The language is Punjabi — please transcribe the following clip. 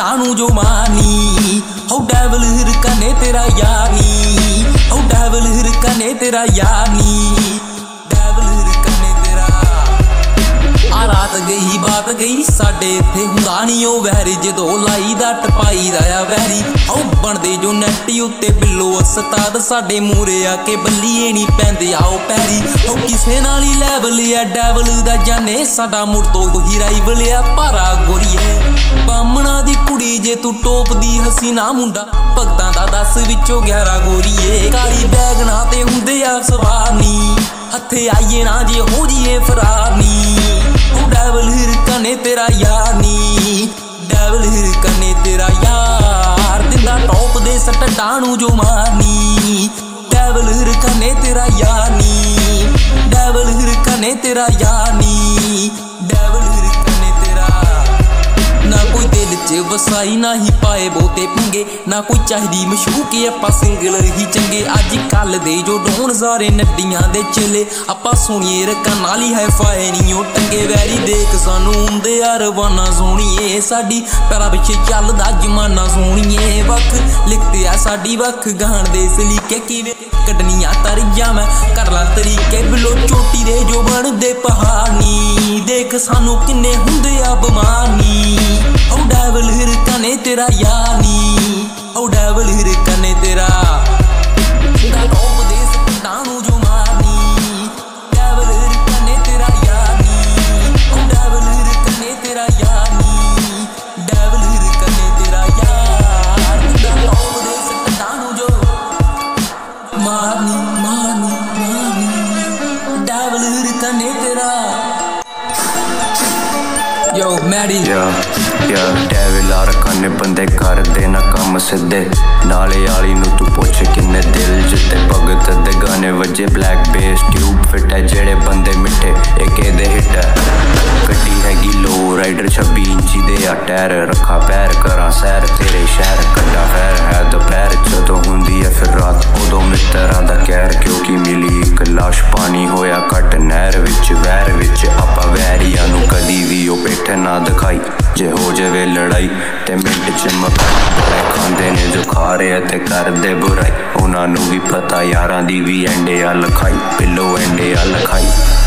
ਸਟੰਡਾਂ ਨੂੰ ਜੋ ਮਾਨੀ ਹੋ ਡੈਵਲ ਹਿਰਕਾ ਨੇ ਤੇਰਾ ਯਾਰ ਨੀ ਹੋ ਡੈਵਲ ਹਿਰਕਾ ਨੇ ਤੇਰਾ ਯਾਰ ਨੀ ਡੈਵਲ ਹਿਰਕਾ ਨੇ ਤੇਰਾ ਆ ਰਾਤ ਗਈ ਬਾਤ ਗਈ ਸਾਡੇ ਇੱਥੇ ਹੁੰਦਾ ਨੀ ਉਹ ਵੈਰੀ ਜਦੋਂ ਲਾਈ ਦਾ ਟਪਾਈ ਦਾ ਆ ਵੈਰੀ ਹੋ ਬਣਦੇ ਜੋ ਨੈਟ ਉੱਤੇ ਬਿੱਲੋ ਉਸਤਾਦ ਸਾਡੇ ਮੂਰੇ ਆ ਕੇ ਬੱਲੀਏ ਨੀ ਪੈਂਦੇ ਆਓ ਪੈਰੀ ਹੋ ਕਿਸੇ ਨਾਲ ਹੀ ਲੈਵਲ ਆ ਡੈਵਲ ਦਾ ਜਾਨੇ ਸਾਡਾ ਮੁੜ ਤੋਂ ਹੀ ਰਾਈਵਲ ਆ ਭਾਰਾ ਗੋਰੀਏ ਬਾਮਣਾ ਦੀ ਕੁੜੀ ਜੇ ਤੂੰ ਟੋਪ ਦੀ ਹਸੀਨਾ ਮੁੰਡਾ ਭਗਤਾਂ ਦਾ 10 ਵਿੱਚੋਂ 11 ਗੋਰੀਏ ਕਾਲੀ ਬੈਗਣਾ ਤੇ ਹੁੰਦੇ ਆ ਸਵਾਰ ਨੀ ਹੱਥੇ ਆਈਏ ਨਾ ਜੇ ਹੋ ਜੀਏ ਫਰਾਰ ਨੀ ਉਹ ਡੈਵਲ ਹਿਰਕਾ ਨੇ ਤੇਰਾ ਯਾਰ ਨੀ ਡੈਵਲ ਹਿਰਕਾ ਨੇ ਤੇਰਾ ਯਾਰ ਦਿੰਦਾ ਟੌਪ ਦੇ ਸਟੰਡਾਂ ਨੂੰ ਜੋ ਮਾਰਨੀ ਡੈਵਲ ਹਿਰਕਾ ਨੇ ਤੇਰਾ ਯਾਰ ਨੀ ਡੈਵਲ ਹਿਰਕਾ ਨੇ ਤੇਰਾ ਯਾਰ ਨੀ ਡੈਵਲ ਹਿਰਕਾ ਨੇ ਤੇਰਾ ਨਾ ਕੋਈ ਦਿਲ 'ਚ ਵਸਾਈ ਨਾ ਹੀ ਪਾਏ ਬਹੁਤੇ ਪੰਗੇ ਨਾ ਕੋਈ ਚਾਹੀਦੀ ਮਸ਼ੂਕ ਆਪਾਂ ਸਿੰਗਲ ਹੀ ਚੰਗੇ ਅੱਜ ਕੱਲ ਦੇ ਜੋ ਡੋਣ ਸਾਰੇ ਨੱਡੀਆਂ ਦੇ ਚੇਲੇ ਆਪਾਂ ਸੁਣੀਏ ਰਕਾਂ ਨਾਲ ਹੀ ਹੈ ਫਾਇ ਨੀ ਉਹ ਟੰਗੇ ਵੈਰੀ ਦੇਖ ਸਾਨੂੰ ਹੁੰਦੇ ਆ ਰਵਾਨਾ ਸੋਹਣੀਏ ਸਾਡੀ ਪੈਰਾਂ ਪਿੱਛੇ ਚੱਲਦਾ ਜ਼ਮਾਨਾ ਸੋਹਣੀਏ ਵੱਖ ਲਿਖਦੇ ਆ ਸਾਡੀ ਵੱਖ ਗਾਣ ਦੇ ਸਲੀਕੇ ਕਿਵੇਂ ਕੱਢਣੀਆਂ ਤਰੀਆਂ ਮੈਂ ਕਰ ਲਾ ਤਰੀਕੇ ਬਿਲੋ ਚੋਟੀ ਦੇ ਜੋ ਬਣਦੇ ਪਹਾੜ ਨੀ ਦੇਖ ਸਾਨੂੰ ਕਿੰਨੇ ਹੁੰਦੇ ਆ ਬਿਮਾਰ ਨੀ ਹੋ ਡੈਵਲ ਹਿਰਕਾ ਨੇ ਤੇਰਾ ਯਾਰ ਨੀ ਹੋ ਡੈਵਲ ਹਿਰਕਾ ਨੇ ਤੇਰਾ ਟੌਪ ਦੇ ਸਟੰਡਾਂ ਨੂੰ ਜੋ ਮਾਰਨੀ ਡੈਵਲ ਹਿਰਕਾ ਨੇ ਤੇਰਾ ਯਾਰ ਨੀ ਹੋ ਡੈਵਲ ਹਿਰਕਾ ਨੇ ਤੇਰਾ ਯਾਰ ਨੀ ਡੈਵਲ ਹਿਰਕਾ ਨੇ ਤੇਰਾ ਯਾਰ ਟੌਪ ਦੇ ਸਟੰਡਾਂ ਨੂੰ ਜੋ ਮਾਰਨੀ ਮਾਰਨੀ ਮਾਰਨੀ ਡੈਵਲ ਹਿਰਕਾ ਨੇ ਤੇਰਾ Yo, Maddie ਡੈਵਲ ਆ ਰਖਾਨੇ ਬੰਦੇ ਕਰਦੇ ਨਾ ਕੰਮ ਸਿੱਧੇ ਨਾਲੇ ਵਾਲੀ ਨੂੰ ਤੂੰ ਪੁੱਛ ਕਿੰਨੇ ਦਿਲ ਜਿੱਤੇ ਭਗਤ ਦੇ ਗਾਣੇ ਵੱਜੇ ਬਲੈਕ ਬੇਸ ਟਿਊਬ ਫਿੱਟ ਹੈ ਜਿਹੜੇ ਬੰਦੇ ਮਿੱਠੇ ਇਹ ਕਿਹਦੇ ਹਿੱਟ ਹੈ ਗੱਡੀ ਹੈਗੀ ਲੋ ਰਾਈਡਰ 26 ਇੰਚੀ ਦੇ ਆ ਟਾਇਰ ਰੱਖਾ ਪੈਰ ਕਰਾਂ ਸੈਰ ਤੇਰੇ ਸ਼ਹਿਰ ਕੱਢਾ ਫੈਰ ਹੈ ਦੁਪਹਿਰ ਜਦੋਂ ਹੁੰਦੀ ਹੈ ਫਿਰ ਰਾਤ ਉਦੋਂ ਮਿੱਤਰਾਂ ਦਾ ਕਹਿਰ ਕਿਉਂਕਿ ਮਿਲੀ ਇੱਕ ਲਾਸ਼ ਪਾਣੀ ਹੋਇਆ ਘੱਟ ਨਹਿਰ ਵਿੱਚ ਵੈਰ ਵਿੱਚ ਆਪਾਂ ਵੈਰੀਆਂ ਨੂੰ ਕਦੀ ਵੀ ਉਹ ਪਿੱਠ ਨਾ ਦਿਖਾਈ ਜੇ ਹੋ ਜਾਵੇ ਲੜਾਈ ਤੇ ਮਿੰਟ 'ਚ ਮਕਾਈ ਖਾਂਦੇ ਨੇ ਜੋ ਖਾ ਰਹੇ ਤੇ ਕਰਦੇ ਬੁਰਾਈ ਉਹਨਾਂ ਨੂੰ ਵੀ ਪਤਾ ਯਾਰਾਂ ਦੀ ਵੀ ਐਂਡੇ ਆ ਲਖਾਈ ਪਿੱਲੋ ਐਂਡੇ ਆ ਲਖਾਈ